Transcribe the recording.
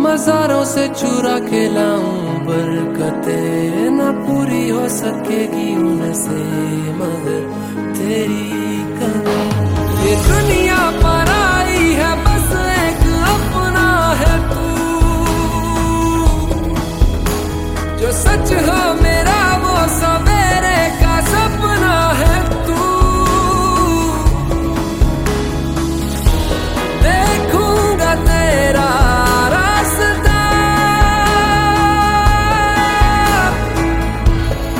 मज़ारों से चुरा के लाऊं बरकतें, ना पूरी हो सकेगी उनसे मगर तेरी कमी। ये दुनिया पर आई है बस एक अपना है तू, जो सच हो मेरा